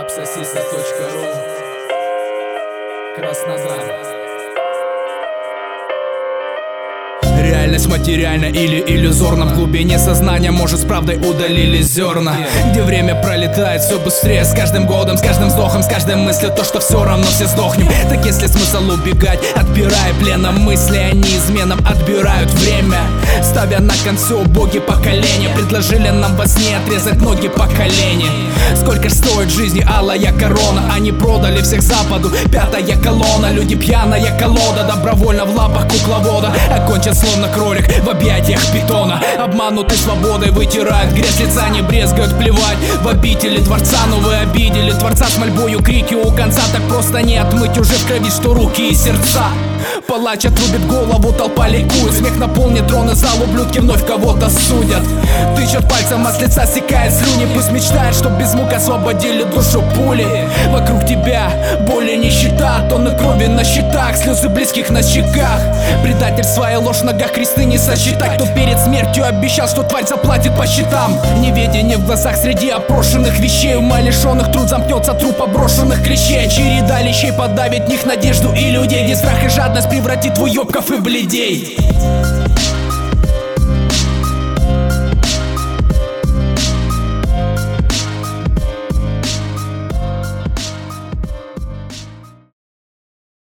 Апсосиса.ру, Краснодар. Реальность материальна или иллюзорна. В глубине сознания, может, с правдой удалили зерна. Где время пролетает все быстрее с каждым годом, с каждым вздохом, с каждой мыслью. То, что все равно все сдохнем. Так есть ли смысл убегать, отбирая пленом мысли? Они изменом отбирают время, ставя на кон все боги поколения. Предложили нам во сне отрезать ноги поколений. Сколько ж стоит жизни алая корона? Они продали всех западу, пятая колонна. Люди пьяная колода, добровольно в лапах кукловода. Окончен словно кролик в объятиях питона. Обмануты свободой, вытирают грязь лица, не брезгают плевать в обители дворца. Но вы обидели Творца с мольбою, крики у конца. Так просто не отмыть уже в крови, что руки и сердца. Палач отрубит голову, толпа ликует. Смех наполнит троны, зал, ублюдки вновь кого-то судят. Тычут пальцем, а с лица стекает слюни. Пусть мечтает, чтоб без мук освободили душу пули. Вокруг тебя боль и нищета, тонны крови на счетах, слезы близких на щеках. Предательство и ложь в ногах, кресты не сосчитать. Кто перед смертью обещал, что тварь заплатит по счетам. Неведение в глазах среди опрошенных вещей. Ума лишенных труд замкнется труп оброшенных клещей. Череда лещей подавит в них надежду и людей, где страх и жадность превратит твой ёбков и бледей.